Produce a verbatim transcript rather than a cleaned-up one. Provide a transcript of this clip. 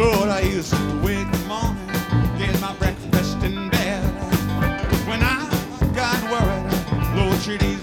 Lord, I used to wake in the morning, get my breakfast in bed. When I got worried, Lord, treat these